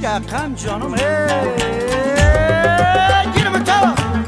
رقم جانم گیرم تا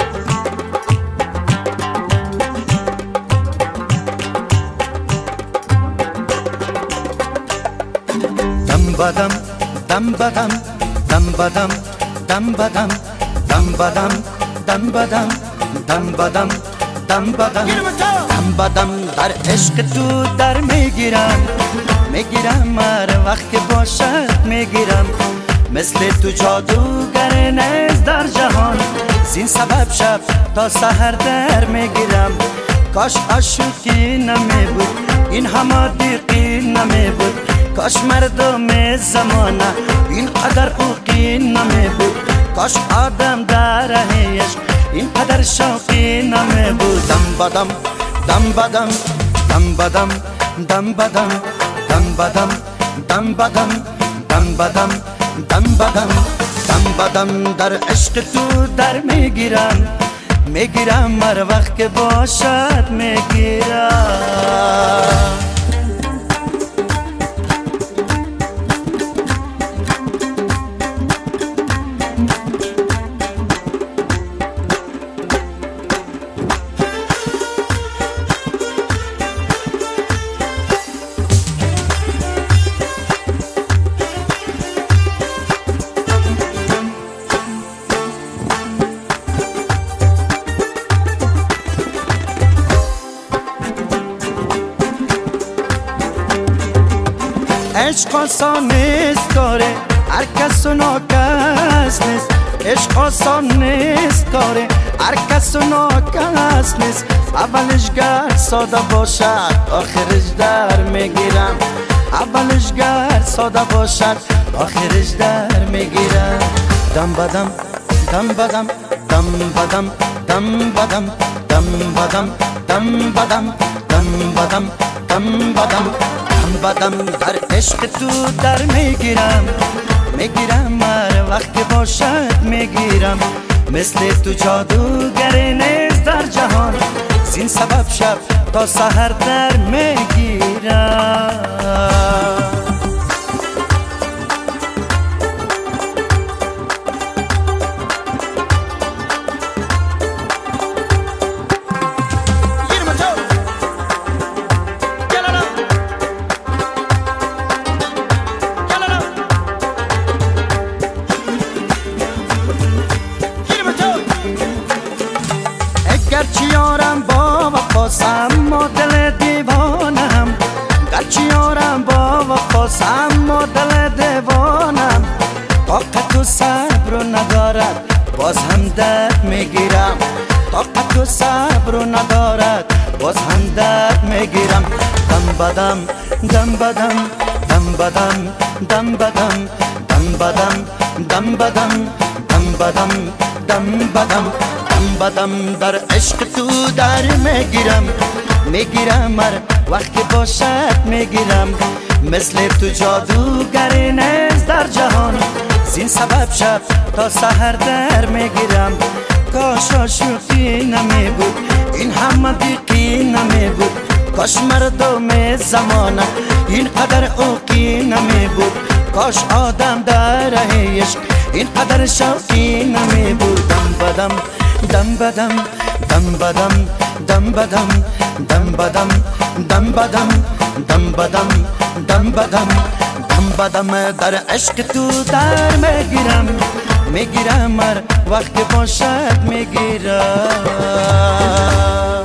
دم بدم دم بدم دم بدم دم بدم دم بدم دم بدم دم بدم دم بدم دم بدم در عشق تو در میگیرم هر وقت که باشد میگیرم مثل تو جادوگر نیست در جهان زین سبب شب تا سحر در میگیرم کاش عاشقی نمی بود این همه دیقی نمی بود کاش مردم زمانه این قدر اوقی نمی بود کاش آدم در عشق این قدر شوقی نمی بود دم بدم دم بدم دم بدم دم بدم دم بدم دم بدم دم بدم دم بدم دم بدم در عشق تو در میگیرم هر وقت که باشد میگیرم عشق آسان نیست کاره هر کس و ناکس نیست عشق آسان نیست کاره هر کس و ناکس نیست اولش گر ساده باشد آخرش در میگیرم اولش گر ساده باشد آخرش در میگیرم دم بدم دم بدم دم بدم دم بدم دم بدم دم بدم دم بدم دم بدم بدم در عشق تو در میگیرم هر وقت باشد میگیرم مثل تو جادوگر نیست در جهان زین سبب شب تا سحر در میگیرم گرچه یارم با وفاسم ما دل دیوانم گرچه یارم با وفاسم ما دل دیوانم طاقت و صبر ندارد باز هم درد میگیرم طاقت و صبر ندارد باز هم درد میگیرم دم بدم دم بدم دم بدم دم بدم دم بدم دم بدم دم بدم دم بدم بدم در عشق تو در میگیرم هر وقت باشد میگیرم مثل تو جادوگر نیست در جهان زین سبب شب تا سحر در میگیرم کاش عاشقی نمی بود این همه دیقی نمی بود کاش مردم زمانه این قدر اوقی نمی بود کاش آدم در عشق این قدر شوقی نمی بود دم بدم دم بدم دم بدم دم بدم دم بدم دم بدم دم بدم دم بدم دم بدم در عشق تو در میگیرم هر وقت باشد میگیرم